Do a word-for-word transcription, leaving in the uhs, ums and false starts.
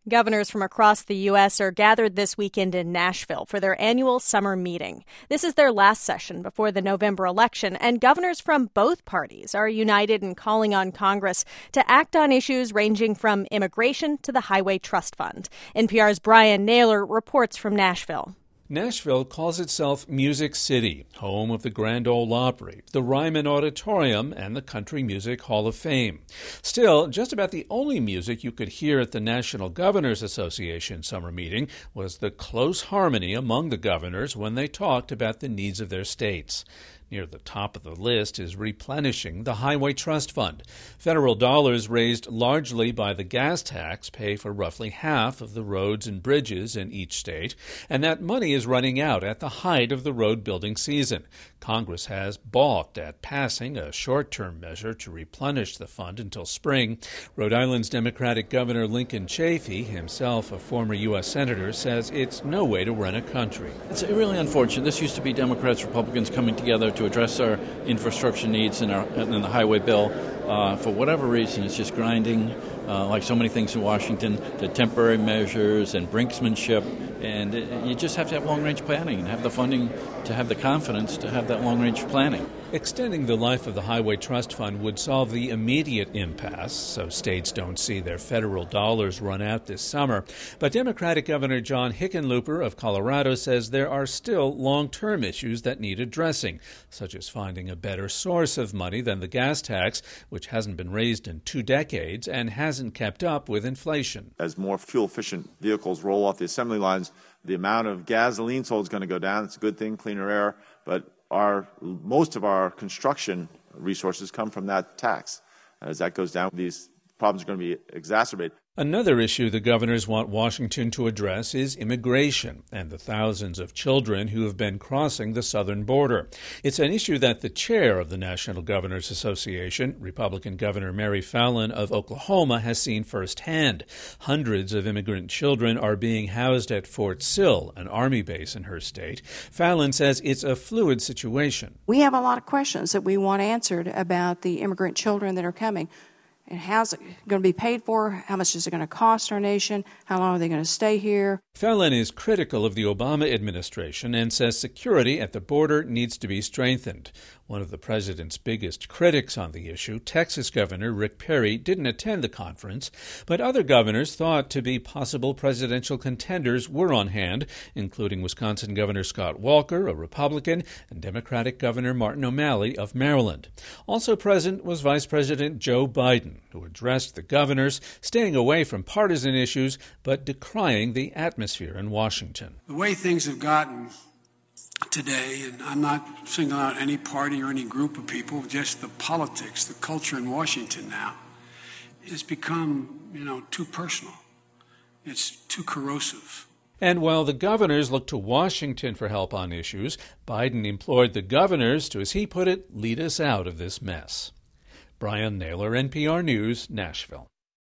Governors from across the U S are gathered this weekend in Nashville for their annual summer meeting. This is their last session before the November election, and governors from both parties are united in calling on Congress to act on issues ranging from immigration to the Highway Trust Fund. N P R's Brian Naylor reports from Nashville. Nashville calls itself Music City, home of the Grand Ole Opry, the Ryman Auditorium, and the Country Music Hall of Fame. Still, just about the only music you could hear at the National Governors Association summer meeting was the close harmony among the governors when they talked about the needs of their states. Near the top of the list is replenishing the Highway Trust Fund. Federal dollars raised largely by the gas tax pay for roughly half of the roads and bridges in each state, and that money is running out at the height of the road building season. Congress has balked at passing a short-term measure to replenish the fund until spring. Rhode Island's Democratic Governor Lincoln Chafee, himself a former U S Senator, says it's no way to run a country. It's really unfortunate. This used to be Democrats, Republicans coming together to address our infrastructure needs in, our, in the highway bill. Uh, for whatever reason, it's just grinding, uh, like so many things in Washington, to temporary measures and brinksmanship. And it, you just have to have long-range planning and have the funding to have the confidence to have that long-range planning. Extending the life of the Highway Trust Fund would solve the immediate impasse, so states don't see their federal dollars run out this summer. But Democratic Governor John Hickenlooper of Colorado says there are still long-term issues that need addressing, such as finding a better source of money than the gas tax, which hasn't been raised in two decades and hasn't kept up with inflation. As more fuel-efficient vehicles roll off the assembly lines, the amount of gasoline sold is going to go down. It's a good thing, cleaner air, but Our, most of our construction resources come from that tax. As that goes down, these problems are going to be exacerbated. Another issue the governors want Washington to address is immigration and the thousands of children who have been crossing the southern border. It's an issue that the chair of the National Governors Association, Republican Governor Mary Fallin of Oklahoma, has seen firsthand. Hundreds of immigrant children are being housed at Fort Sill, an Army base in her state. Fallin says it's a fluid situation. We have a lot of questions that we want answered about the immigrant children that are coming. And how's it going to be paid for? How much is it going to cost our nation? How long are they going to stay here? Fallin is critical of the Obama administration and says security at the border needs to be strengthened. One of the president's biggest critics on the issue, Texas Governor Rick Perry, didn't attend the conference, but other governors thought to be possible presidential contenders were on hand, including Wisconsin Governor Scott Walker, a Republican, and Democratic Governor Martin O'Malley of Maryland. Also present was Vice President Joe Biden, who addressed the governors, staying away from partisan issues, but decrying the atmosphere in Washington. The way things have gotten today, and I'm not singling out any party or any group of people, just the politics, the culture in Washington now, has become, you know, too personal. It's too corrosive. And while the governors looked to Washington for help on issues, Biden implored the governors to, as he put it, lead us out of this mess. Brian Naylor, N P R News, Nashville.